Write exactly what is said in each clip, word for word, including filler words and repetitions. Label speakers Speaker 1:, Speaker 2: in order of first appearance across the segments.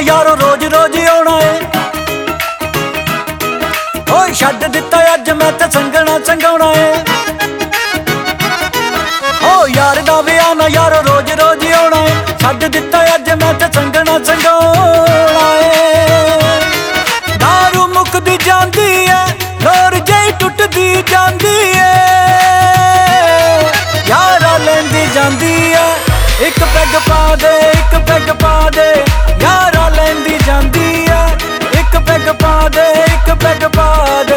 Speaker 1: यारो रोज रोज आउणा ए। ओए छड्ड दित्ता अज मैं ते संगना संगाउणा ए। ओ यार दा विआह ना यारो रोज रोज आउणा ए। छड्ड दित्ता अज मैं ते संगना संगाउणा ए। दारू मुकदी जांदी ए, लोर जई टुटदी जांदी ए। यारा लैंदी जांदी ए, एक पैग पा दे एक पैग पा दे। यारा लैंदी जांदी ए, एक पैग पा दे एक पैग पा दे।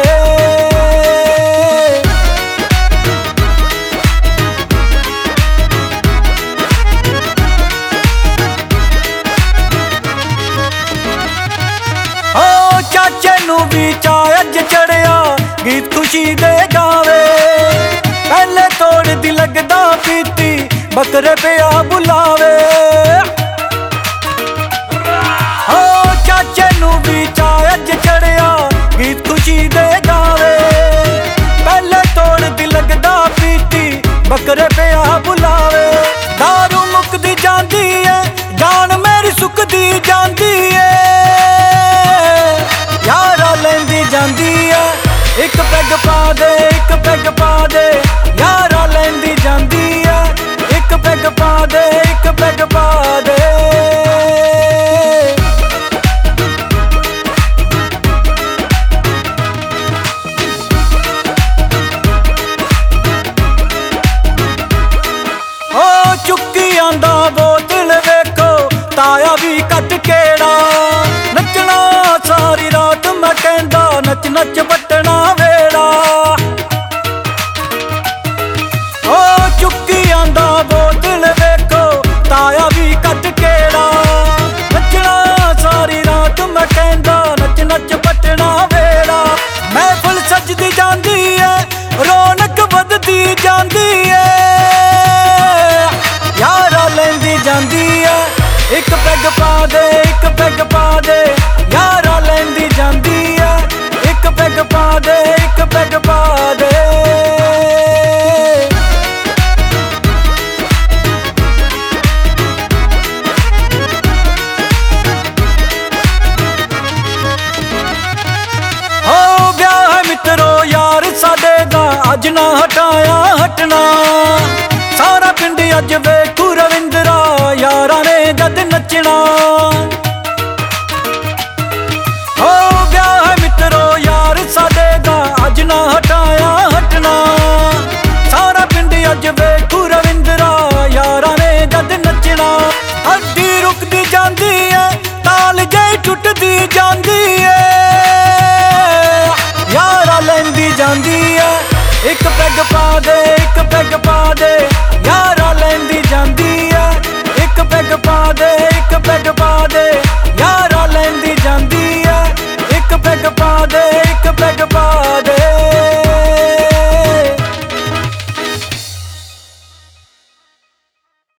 Speaker 1: चाचे नू भी चाह अज चढ़िया, गीत खुशी दे गावे। पहले तोड़ दी लगदा पीती, बकरे पिया बुलावे। हो चाचे नू भी चाह अज चढ़िया, गीत खुशी दे गावे। पहले तोड़ दी लगदा पीती, बकरे पिया बुलावे। दारू मुकदी जांदी है, जान मेरी सुकदी जांदी है। यारा लैंदी जांदी है, एक पैग पा दे एक पैग पा दे। यारा लैंदी जांदी है, एक पैग पा दे एक पैग पा दे। ओ चुक्की आंदा बोतल वेखो, ताया भी कट केड़ा। नचना सारी रात मैं कहंदा, नच नच बटना वेड़ा। ओ चुक्की आंदा बोतल वेखो, ताया भी कट केड़ा। नचना सारी रात मैं कहंदा, नच नच बटना वेड़ा। महफिल सजदी जांदी है, रौनक वधदी जांदी है। यारा लैंदी जांदी है, एक पैग पा दे एक पैग पा दे। यारा लैंदी जांदी है, एक पैग पा दे एक पैग पा दे। हो ब्याह है मित्रो यार साडे दा, अज ना हटाया हटना। सारा पिंड अज वेखू रविंदरा, यारा ने जद नचना। हो ब्याह है मित्रो यार साडे दा, अज ना हटाया हटना। सारा पिंड अज वेखू रविंदरा, यारा ने जद नचना। हड्डी रुकदी जांदी है, ताल जई टुटदी जांदी है। यारा लैंदी जांदी है, एक पैग पा दे